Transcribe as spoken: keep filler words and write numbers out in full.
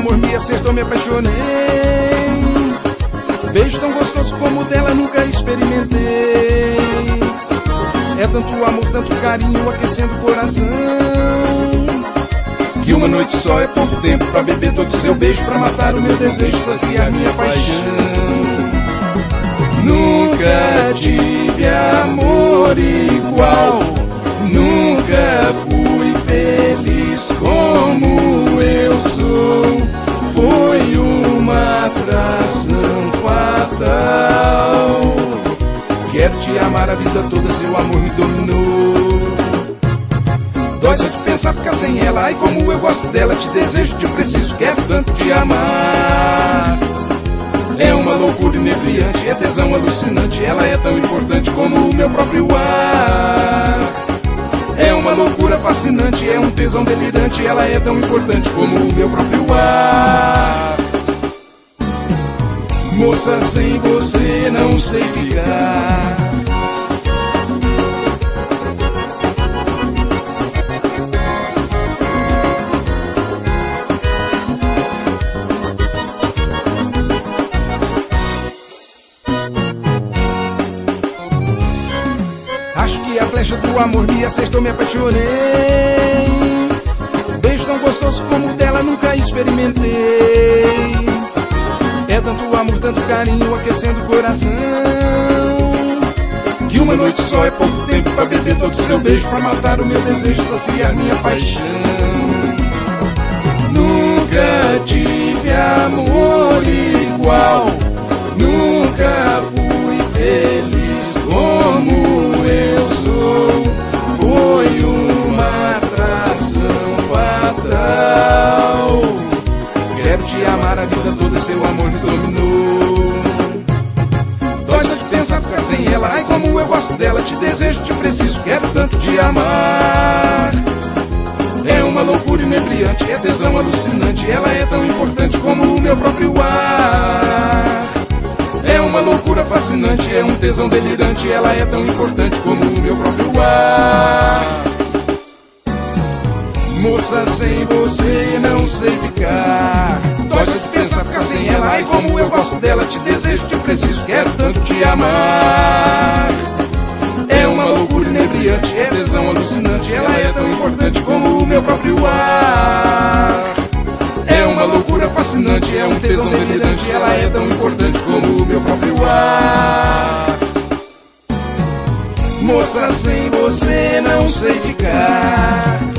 amor me acertou, me apaixonei. Beijo tão gostoso como o dela nunca experimentei. É tanto amor, tanto carinho aquecendo o coração, que uma noite só é pouco tempo pra beber todo o seu beijo, pra matar o meu desejo, saciar minha paixão. Nunca tive amor igual, nunca fui feliz como eu sou. Foi uma atração fatal. Quero te amar a vida toda, seu amor me dominou. Dói só de pensar ficar sem ela, ai como eu gosto dela, te desejo, te preciso, quero tanto te amar. É uma loucura inebriante, é tesão alucinante, ela é tão importante como o meu próprio ar. É uma loucura fascinante, é um tesão delirante, ela é tão importante como o meu próprio ar. Moça, sem você não sei ficar. Acho que a flecha do amor me acertou, me apaixonei. Beijo tão gostoso como o dela nunca experimentei. É tanto amor, tanto carinho aquecendo o coração, que uma noite só é pouco tempo pra beber todo o seu beijo, pra matar o meu desejo, saciar minha paixão. Nunca tive amor igual, nunca fui feliz como eu sou. Foi uma atração fatal. Quero te amar a vida toda, seu amor me dominou. Dói só de pensar ficar sem ela, ai como eu gosto dela, te desejo, te preciso, quero tanto te amar. É uma loucura inebriante, é tesão alucinante, ela é tão importante como o meu próprio ar. É uma loucura fascinante, é um tesão delirante, ela é tão importante como o meu próprio ar. Moça, sem você não sei ficar. Dói só de pensar ficar sem ela, ai como eu gosto dela, te desejo, te preciso, quero tanto te amar. É uma loucura inebriante, é tesão alucinante, ela é tão importante como o meu próprio ar. É uma loucura fascinante, é um tesão delirante, ela é tão importante como o meu próprio ar. Moça, sem você não sei ficar.